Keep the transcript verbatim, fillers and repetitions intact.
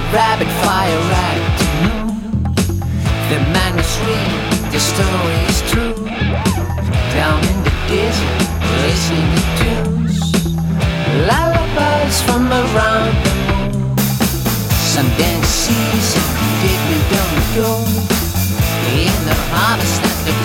rapid fire act to know the man was real, the story is true. Down in the desert, listening to tunes, lullabies from around the moon. Sundance season, dig me, don't go. In the harvest at the